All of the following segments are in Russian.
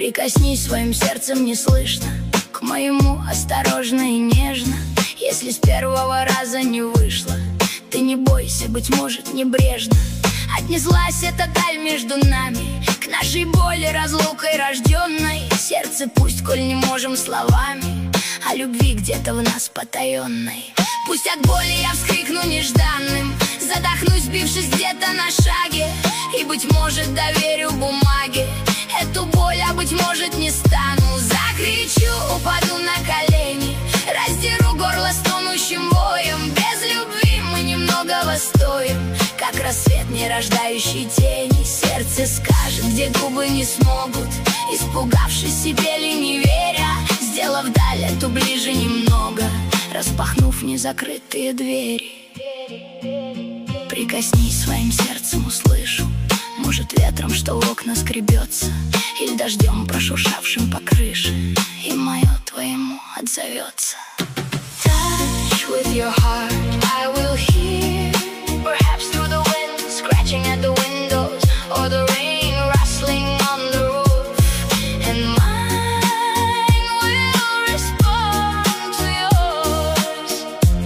Прикоснись своим сердцем неслышно к моему, осторожно и нежно. Если с первого раза не вышло, ты не бойся, быть может, небрежно. Отнеслась эта даль между нами к нашей боли, разлукой рожденной. Сердце пусть, коль не можем словами, о любви где-то в нас потаенной. Пусть от боли я вскрикну нежданным, задохнусь, сбившись где-то на шаге, и, быть может, доверю бумаге эту боль, а быть может, не стану. Закричу, упаду на колени, раздеру горло стонущим воем. Без любви мы немногого стоим, как рассвет, не рождающий тени. Сердце скажет, где губы не смогут, испугавшись себе ли не веря, сделав даль эту ближе немного, распахнув незакрытые двери. Прикоснись своим сердцем, услышу, может, ветром, что в окна скребется, или дождем, прошуршавшим по крыше, и мое твоему отзовется. Touch with your heart, I will hear, perhaps through the wind, scratching at the windows, or the rain rustling on the roof, and mine will respond to yours.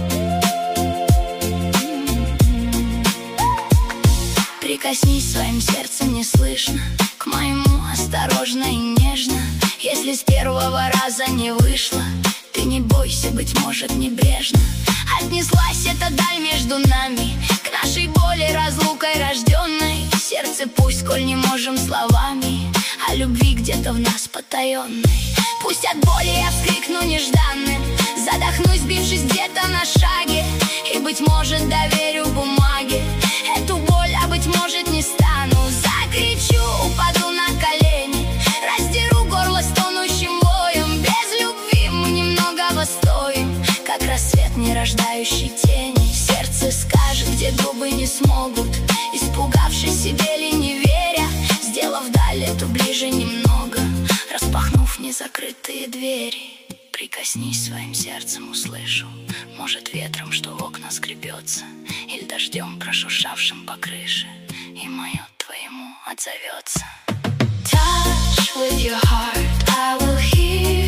Прикоснись своим сердцем неслышно к моему, осторожно и нежно. Если с первого раза не вышло, ты не бойся, быть может, небрежно. Отнеслась эта даль между нами к нашей боли, разлукой рожденной. Сердце пусть, коль не можем словами, о любви где-то в нас потаенной. Пусть от боли я вскрикну нежданным, задохнусь, сбившись где-то на шаге, и, быть может, доверю бумаге эту боль, а быть может, не стану. Закричу, упаду на колени, раздеру горло стонущим воем. Без любви мы немногого стоим, как рассвет, не рождающий тени. Сердце скажет, где губы не смогут, испугавшись себе ли не веря, сделав даль эту ближе немного, распахнув незакрытые двери. Прикоснись своим сердцем, услышу, может, ветром, что в окна скребется, или дождем, прошуршавшим по крыше, и мое твоему отзовется. Touch with your heart, I will hear,